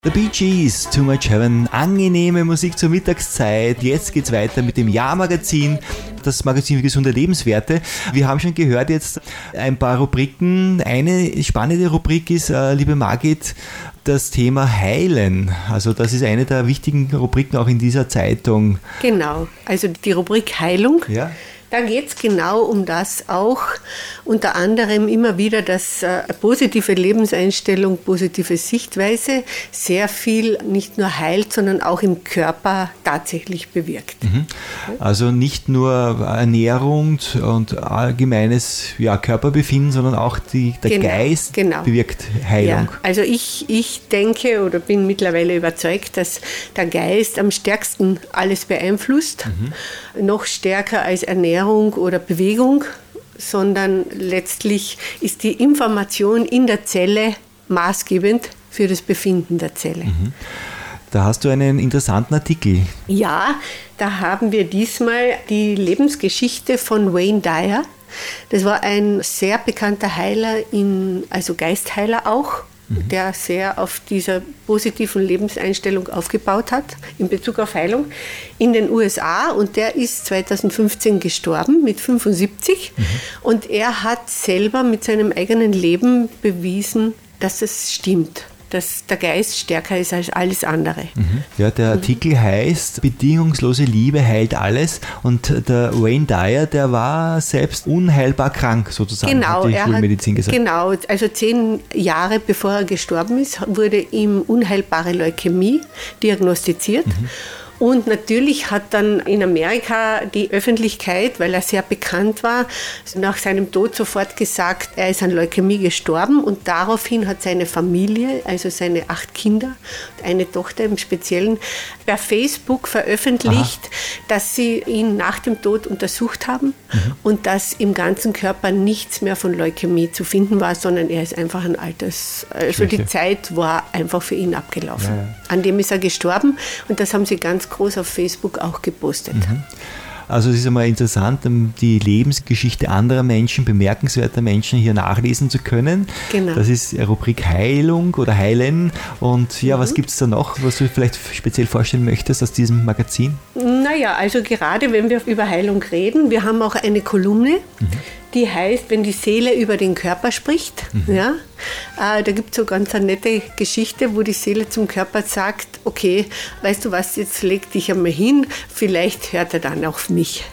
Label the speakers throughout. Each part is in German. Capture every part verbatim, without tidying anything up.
Speaker 1: The Bee Gees, Too Much Heaven, angenehme Musik zur Mittagszeit. Jetzt geht's weiter mit dem Jahrmagazin, das Magazin für gesunde Lebenswerte. Wir haben schon gehört jetzt ein paar Rubriken. Eine spannende Rubrik ist, äh, liebe Margit, das Thema Heilen. Also das ist eine der wichtigen Rubriken auch in dieser Zeitung.
Speaker 2: Genau, also die Rubrik Heilung.
Speaker 1: Ja.
Speaker 2: Da geht es genau um das auch, unter anderem immer wieder, dass äh, positive Lebenseinstellung, positive Sichtweise sehr viel nicht nur heilt, sondern auch im Körper tatsächlich bewirkt.
Speaker 1: Mhm. Also nicht nur Ernährung und allgemeines ja, Körperbefinden, sondern auch die, der
Speaker 2: genau,
Speaker 1: Geist
Speaker 2: genau.
Speaker 1: bewirkt Heilung.
Speaker 2: Ja, also ich, ich denke oder bin mittlerweile überzeugt, dass der Geist am stärksten alles beeinflusst, mhm. noch stärker als Ernährung oder Bewegung, sondern letztlich ist die Information in der Zelle maßgebend für das Befinden der Zelle.
Speaker 1: Mhm. Da hast du einen interessanten Artikel.
Speaker 2: Ja, da haben wir diesmal die Lebensgeschichte von Wayne Dyer. Das war ein sehr bekannter Heiler, in, also Geistheiler auch, der sehr auf dieser positiven Lebenseinstellung aufgebaut hat in Bezug auf Heilung in den U S A, und der ist zweitausendfünfzehn gestorben mit fünfundsiebzig, mhm. und er hat selber mit seinem eigenen Leben bewiesen, dass es stimmt, dass der Geist stärker ist als alles andere.
Speaker 1: Mhm. Ja, der Artikel mhm. heißt bedingungslose Liebe heilt alles, und der Wayne Dyer, der war selbst unheilbar krank sozusagen,
Speaker 2: genau,
Speaker 1: hat die
Speaker 2: er
Speaker 1: Schulmedizin
Speaker 2: hat,
Speaker 1: gesagt.
Speaker 2: Genau, also zehn Jahre bevor er gestorben ist, wurde ihm unheilbare Leukämie diagnostiziert. Mhm. Und natürlich hat dann in Amerika die Öffentlichkeit, weil er sehr bekannt war, nach seinem Tod sofort gesagt, er ist an Leukämie gestorben, und daraufhin hat seine Familie, also seine acht Kinder, eine Tochter im Speziellen, per Facebook veröffentlicht, Aha. dass sie ihn nach dem Tod untersucht haben, mhm. und dass im ganzen Körper nichts mehr von Leukämie zu finden war, sondern er ist einfach ein Alters, also Schwäche. Die Zeit war einfach für ihn abgelaufen. Ja, ja. An dem ist er gestorben, und das haben sie ganz groß auf Facebook auch gepostet.
Speaker 1: Mhm. Also es ist einmal interessant, die Lebensgeschichte anderer Menschen, bemerkenswerter Menschen hier nachlesen zu können.
Speaker 2: Genau.
Speaker 1: Das ist Rubrik Heilung oder Heilen. Und ja, mhm. was gibt es da noch, was du vielleicht speziell vorstellen möchtest aus diesem Magazin?
Speaker 2: Naja, also gerade wenn wir über Heilung reden, wir haben auch eine Kolumne, mhm. die heißt, wenn die Seele über den Körper spricht. Mhm. Ja, äh, da gibt es so ganz eine nette Geschichte, wo die Seele zum Körper sagt, okay, weißt du was, jetzt leg dich einmal hin, vielleicht hört er dann auf mich.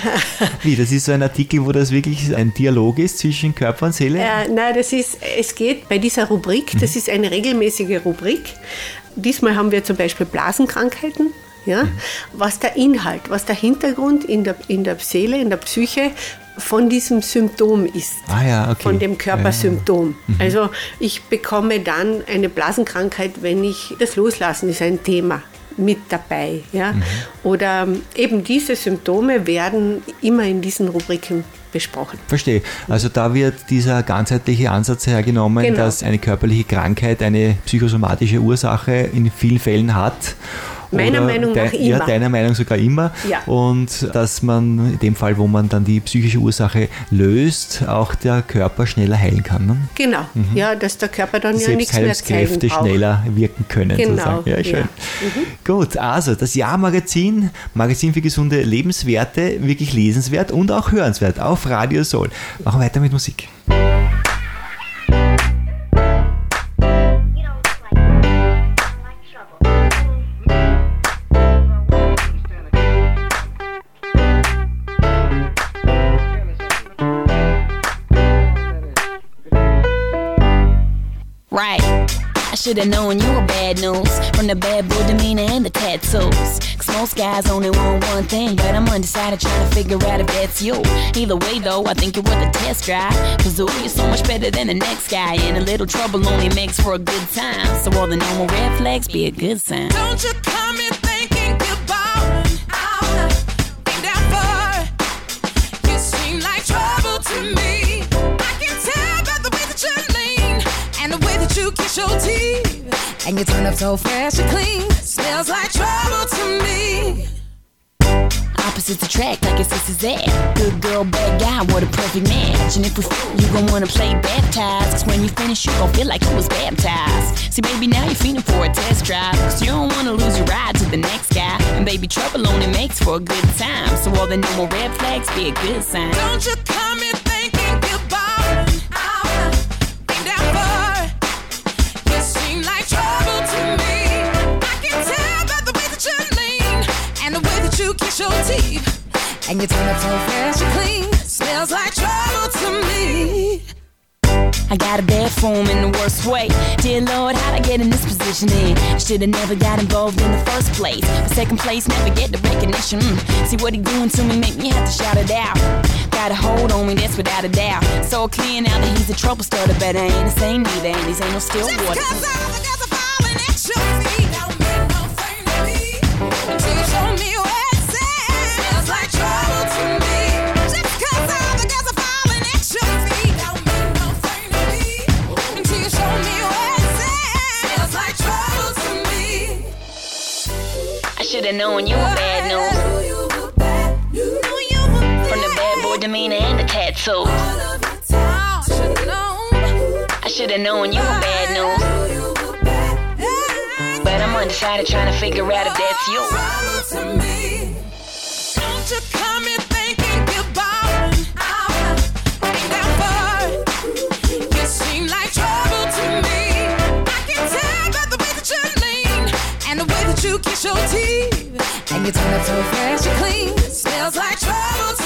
Speaker 1: Wie, das ist so ein Artikel, wo das wirklich ein Dialog ist zwischen Körper und Seele?
Speaker 2: Äh, nein, das ist, es geht bei dieser Rubrik, das ist eine regelmäßige Rubrik. Diesmal haben wir zum Beispiel Blasenkrankheiten. Ja, mhm. was der Inhalt, was der Hintergrund in der, in der Seele, in der Psyche von diesem Symptom ist,
Speaker 1: ah ja, okay.
Speaker 2: von dem Körpersymptom.
Speaker 1: Ja. Mhm.
Speaker 2: Also ich bekomme dann eine Blasenkrankheit, wenn ich, das Loslassen ist ein Thema mit dabei. Ja? Mhm. Oder eben diese Symptome werden immer in diesen Rubriken besprochen.
Speaker 1: Verstehe. Also da wird dieser ganzheitliche Ansatz hergenommen, genau. dass eine körperliche Krankheit eine psychosomatische Ursache in vielen Fällen hat.
Speaker 2: Meiner Meinung nach
Speaker 1: de,
Speaker 2: immer.
Speaker 1: Ja, deiner Meinung sogar immer.
Speaker 2: Ja.
Speaker 1: Und dass man in dem Fall, wo man dann die psychische Ursache löst, auch der Körper schneller heilen kann. Ne?
Speaker 2: Genau, mhm. ja, dass der Körper dann
Speaker 1: die
Speaker 2: ja nichts mehr zeigen braucht.
Speaker 1: schneller wirken können.
Speaker 2: Genau.
Speaker 1: Sozusagen. Ja, schön.
Speaker 2: Ja. Mhm.
Speaker 1: Gut, also das Jahrmagazin, Magazin für gesunde Lebenswerte, wirklich lesenswert und auch hörenswert auf Radio Soul. Machen wir weiter mit Musik.
Speaker 3: Should've known you were bad news from the bad boy demeanor and the tattoos. Cause most guys only want one thing, but I'm undecided trying to figure out if that's you. Either way though, I think you're worth a test drive. Cause ooh, you're so much better than the next guy, and a little trouble only makes for a good time. So all the normal red flags be a good sign.
Speaker 4: Don't you come in thinking goodbye. I'll be down for. You seem like trouble to me. I can tell by the way that you lean and the way that you kiss your teeth. And you turn up so fresh and clean. Smells like trouble to me.
Speaker 3: I opposites attract like it's this is that. Good girl, bad guy, what a perfect match. And if we f- you gon' wanna play baptized, cause when you finish you gon' feel like you was baptized. See baby, now you're feeling for a test drive, cause you don't wanna lose your ride to the next guy. And baby, trouble only makes for a good time, so all the normal red flags be a good sign.
Speaker 4: Don't you come in thinking goodbye. I'll be down for it. You seem like trouble to me. I can tell by the way that you lean and the way that you kiss your teeth. And you turn up so fast, you clean. Smells like trouble to me.
Speaker 3: I got a bad form in the worst way. Dear Lord, how'd I get in this position in? Should've never got involved in the first place. But second place, never get the recognition. Mm. See what he doing to me, make me have to shout it out. Got a hold on me, that's without a doubt. So clear now that he's a trouble starter, but I ain't the same neither, and these ain't no still
Speaker 4: Just
Speaker 3: water.
Speaker 4: cause all the girls are falling at your feet don't mean no thing to me. Until you show me where it's at. Smells like trouble to me. Just cause all the girls are falling at your feet don't mean no thing to me. Until you show me where it's at. Smells like trouble to me.
Speaker 3: I should've known you were bad news.
Speaker 4: Knew you were bad. Knew you were bad.
Speaker 3: From the bad boy demeanor and the tattoos.
Speaker 4: All of the time. Should've known.
Speaker 3: I should've known you were bad news.
Speaker 4: Knew you were bad.
Speaker 3: But I'm undecided trying to figure out if that's you.
Speaker 4: Trouble to me. Don't you come in thinking goodbye. I'll be down for it. You seem like trouble to me. I can tell by the way that you lean and the way that you kiss your teeth. And you turn up so fast, you clean. Smells like trouble